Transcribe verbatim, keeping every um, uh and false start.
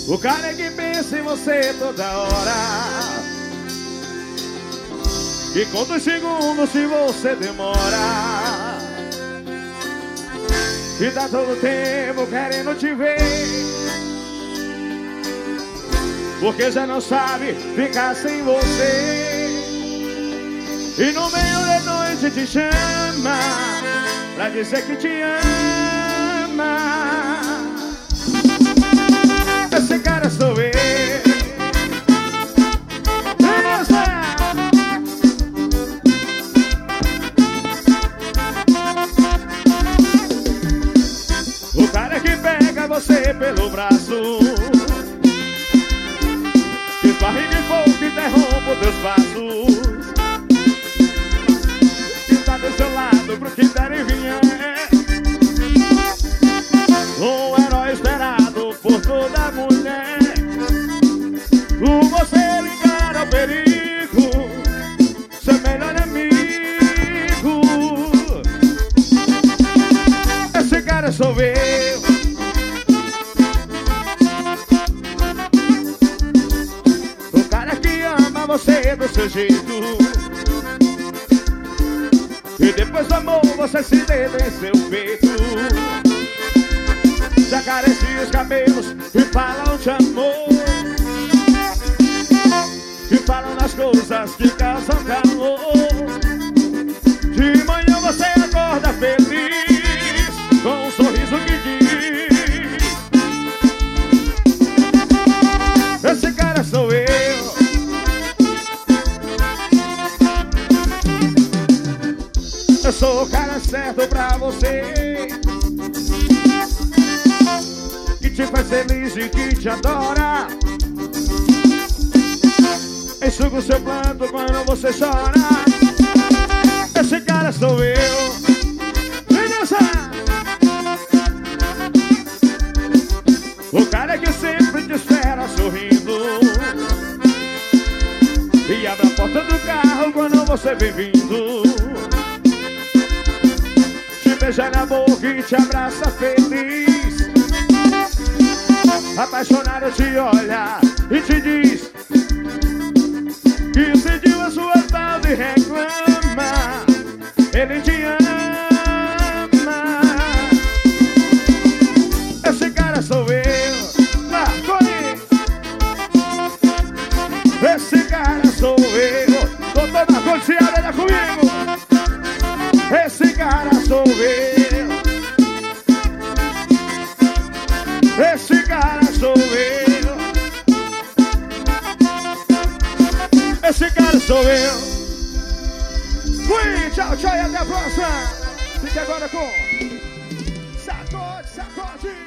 O cara que pensa em você toda hora e conta os segundos se você demora. E dá todo tempo querendo te ver, porque já não sabe ficar sem você. E no meio da noite te chama pra dizer que te ama. Esse cara sou eu. O cara que pega você pelo braço, que varre de fogo, que interrompe os teus passos, que tá do seu lado pro que der e vier. Um herói esperado por toda mulher. O você ligar ao perigo, seu melhor amigo. Esse cara sou eu. O cara que ama você do seu jeito, e depois do amor você se deita em seu peito. Já acaricia os cabelos e falam de amor, e falam nas coisas que causam calor. De manhã você acorda feliz, com um sorriso que diz: esse cara sou eu. Eu sou o cara certo pra você, que te faz feliz e que te adora. Enxuga o seu planto quando você chora. Esse cara sou eu. Vem dançar. O cara que sempre te espera sorrindo e abre a porta do carro quando você vem vindo, te beija na boca e te abraça feliz. Apaixonado te olha e te diz que sentiu a sua falta e reclama. Ele te ama. Esse cara sou eu. Marconi. Esse cara sou eu. Doutor Marconi, se olha comigo. Esse cara sou eu. Esse cara sou eu. Esse cara sou eu. Fui, tchau, tchau e até a próxima. Fique agora com Sacode, Sacode.